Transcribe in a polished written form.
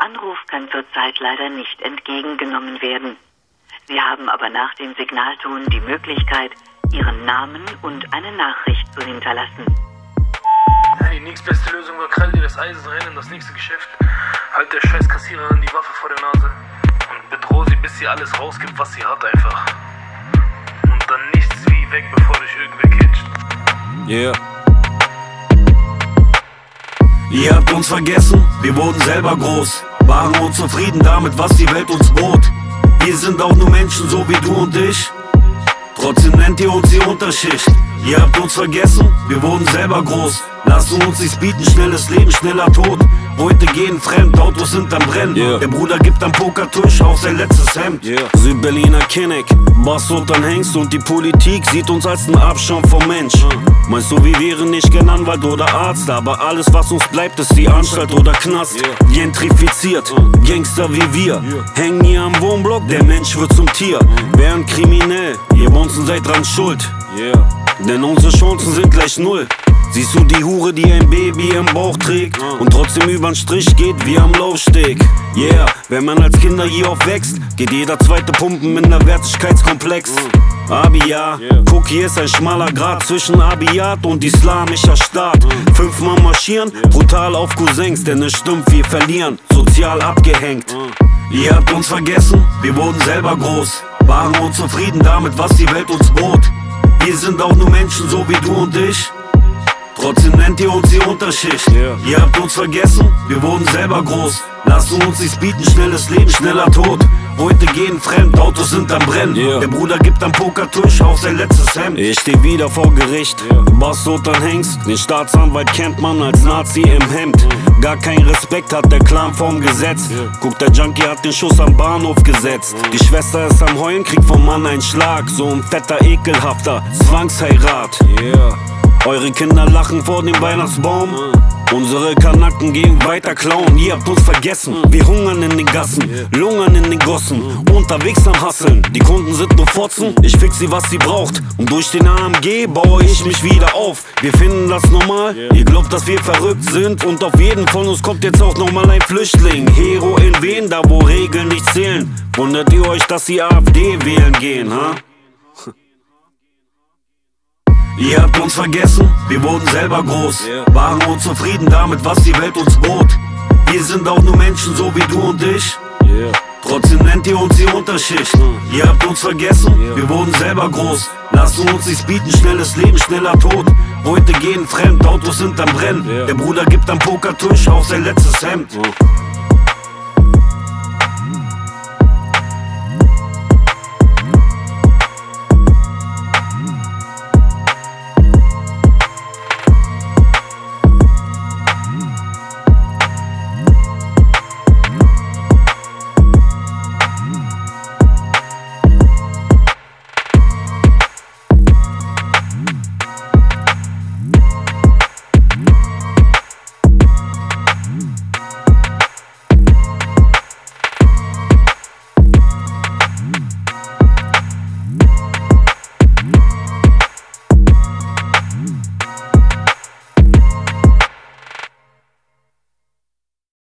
Anruf kann zurzeit leider nicht entgegengenommen werden. Sie haben aber nach dem Signalton die Möglichkeit, Ihren Namen und eine Nachricht zu hinterlassen. Ja, die nächstbeste Lösung war, krall dir das Eisen rein in das nächste Geschäft. Halt der scheiß Kassiererin die Waffe vor der Nase und bedroh sie, bis sie alles rausgibt, was sie hat einfach. Und dann nichts wie weg, bevor dich irgendwer catcht. Yeah. Ihr habt uns vergessen, wir wurden selber groß, waren unzufrieden damit, was die Welt uns bot. Wir sind auch nur Menschen, so wie du und ich. Trotzdem nennt ihr uns die Unterschicht. Ihr habt uns vergessen, wir wurden selber groß. Lassen uns nichts bieten, schnelles Leben, schneller Tod. Heute gehen fremd, Autos sind am Brennen. Der Bruder gibt am Pokertisch auch sein letztes Hemd. Südberliner Kinnick, Bastard an Hengst und die Politik sieht uns als einen Abschaum vom Mensch. Meinst du, wir wären nicht gern Anwalt oder Arzt, aber alles was uns bleibt ist die Anstalt oder Knast. Gentrifiziert, Gangster wie wir, hängen hier am Wohnblock, der Mensch wird zum Tier. Wären kriminell, ihr Bonzen seid dran schuld. Denn unsere Chancen sind gleich null. Siehst du die Hure, die ein Baby im Bauch trägt und trotzdem übern Strich geht wie am Laufsteg? Yeah, wenn man als Kinder hier aufwächst, geht jeder zweite Pumpen in der Wertigkeitskomplex. Abia, guck, hier ist ein schmaler Grat zwischen Abiyat und islamischer Staat. 5-mal marschieren, brutal auf Cousins, denn es stimmt, wir verlieren, sozial abgehängt. Ihr habt uns vergessen, wir wurden selber groß, waren unzufrieden damit, was die Welt uns bot. Wir sind auch nur Menschen, so wie du und ich. Trotzdem nennt ihr uns die Unterschicht. Ihr habt uns vergessen, wir wurden selber groß. Lassen uns nichts bieten, schnelles Leben, schneller Tod. Heute gehen fremd, Autos sind am Brennen. Der Bruder gibt am Pokertisch auch sein letztes Hemd. Ich steh wieder vor Gericht, Bastard an Hengst. Den Staatsanwalt kennt man als Nazi im Hemd. Gar kein Respekt hat der Clan vorm Gesetz. Guck, der Junkie hat den Schuss am Bahnhof gesetzt. Die Schwester ist am Heulen, kriegt vom Mann einen Schlag. So ein fetter, ekelhafter Zwangsheirat. Eure Kinder lachen vor dem Weihnachtsbaum. Unsere Kanaken gehen weiter klauen. Ihr habt uns vergessen, wir hungern in den Gassen, lungern in den Gossen, unterwegs am Hasseln. Die Kunden sind nur Fotzen, ich fix sie, was sie braucht. Und durch den AMG baue ich mich wieder auf. Wir finden das normal, ihr glaubt, dass wir verrückt sind. Und auf jeden von uns kommt jetzt auch nochmal ein Flüchtling. Hero in wen, da wo Regeln nicht zählen. Wundert ihr euch, dass die AfD wählen gehen, ha? Ihr habt uns vergessen, wir wurden selber groß, waren unzufrieden damit, was die Welt uns bot. Wir sind auch nur Menschen, so wie du und ich. Trotzdem nennt ihr uns die Unterschicht. Ihr habt uns vergessen, wir wurden selber groß. Lassen uns nichts bieten, schnelles Leben, schneller Tod. Heute gehen fremd, Autos sind am Brennen. Der Bruder gibt am Pokertisch auch sein letztes Hemd.